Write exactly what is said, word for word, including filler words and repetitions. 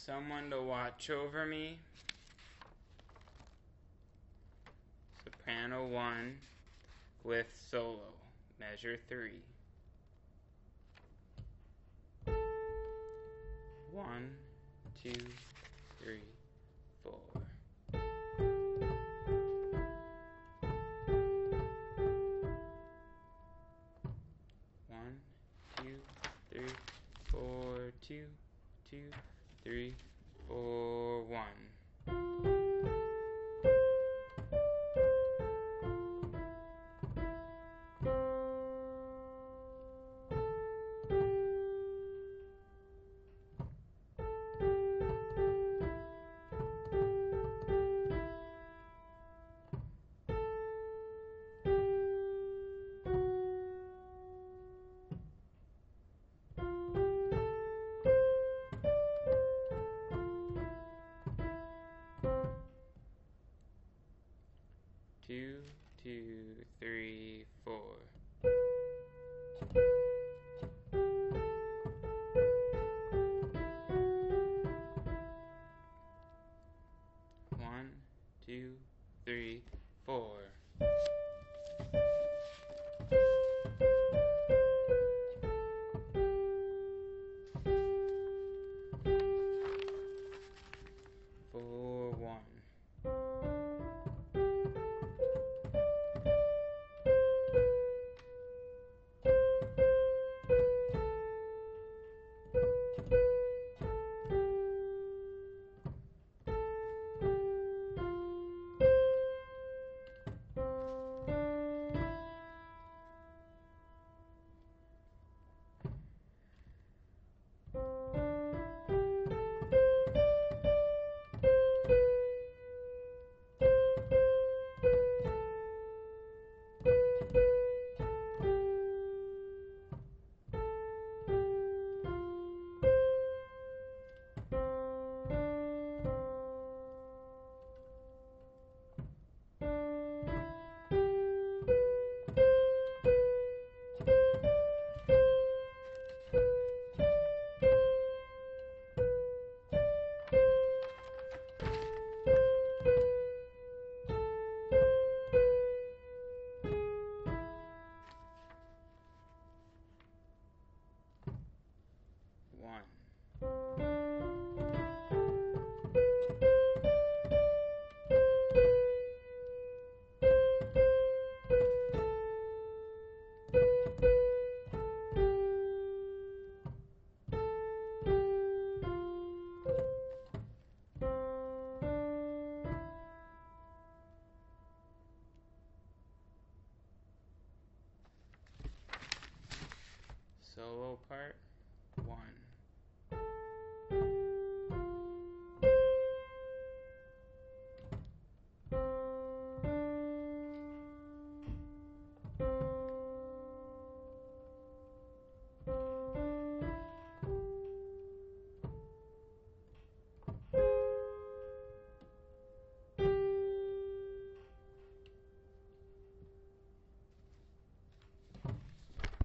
Someone to watch over me. Soprano one with solo, measure three. One, two, three, four. One, two, three, four, two, two, three, four, one. Two, two, three, four. One, two, three, four. Four, one. One. Solo part.